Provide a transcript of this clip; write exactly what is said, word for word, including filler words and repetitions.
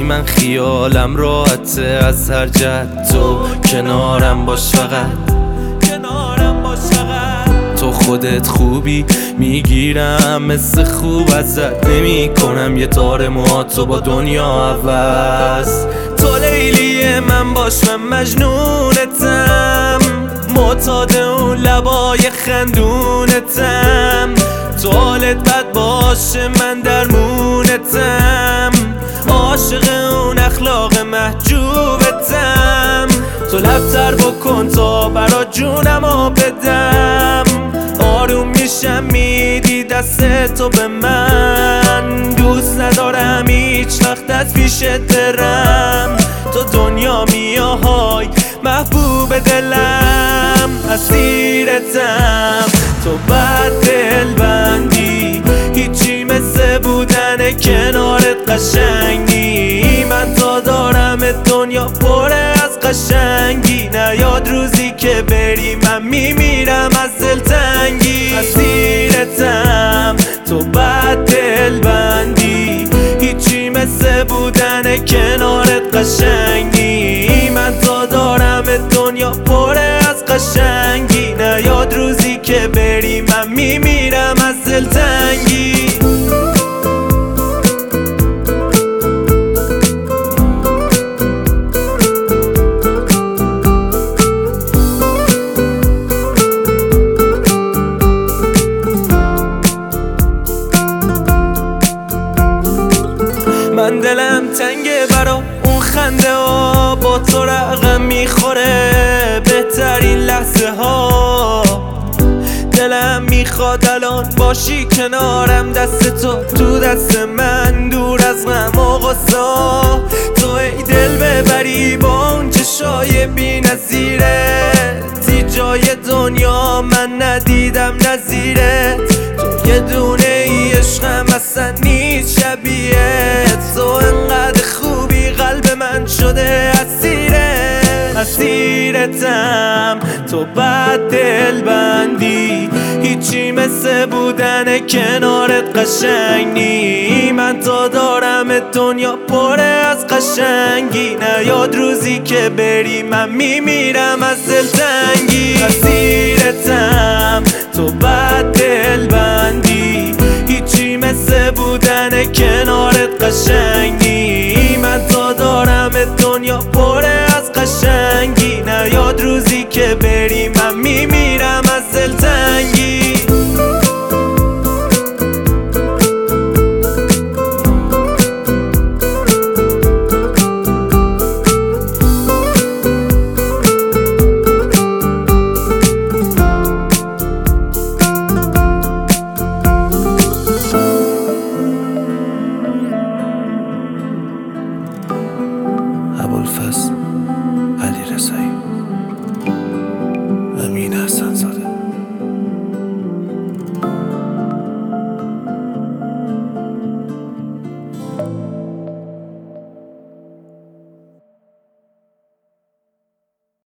من خیالم راحته از هر جهت، تو کنارم باش فقط، کنارم باش فقط. تو خودت خوبی میگیرم مثل خوب ازت نمی کنم یه تار موهاتو با دنیا عوض. تو لیلی من باش من مجنونتم، معتاد اون لبای خندونتم. تو حالت بد باشه من درمونتم، عاشق اون اخلاق محجوبتم. تو لبتر بکن تا برا جونمو بدم، آروم میشم میدی دست تو به من. دوست ندارم هیچ وقت از پیشت برم، تو دنیا میاهای محبوب دلم. اسیرتم تو بد دل بندی، هیچی مثل بودن کنارت قشنگ نی. من تا دارم دنیا پره از قشنگی، نیاد روزی که بری من میمیرم از دلتنگی. اسیرتم تو بد دل بندی، هیچی مثل بودن کنارت قشنگ نی. من تا دارم دنیا پره از قشنگی، نیاد روزی که بری من میمیرم از دلتنگی. من دلم تنگه برا اون خنده ها، با تو رقم میخوره بهترین لحظه ها. دلم میخواد الان باشی کنارم، دست تو تو دست من، دور از غم و غصه. تو ای دل ببری با اون چشای بی نظیرت، تی جای دنیا من ندیدم نظیرت. تو یه دونه ای عشقم اصلا نیست شبیهت، تو انقدر خوبی قلب من شده اسیرت. اسیرتم تو بد دل بندی، هیچی مثل بودن کنارت قشنگ نی. من تا دارم دنیا پره از قشنگی، نیاد روزی که بری من میمیرم از دلتنگی. اسیرتم تو بد دل بندی، هیچی مثل بودن کنارت قشنگ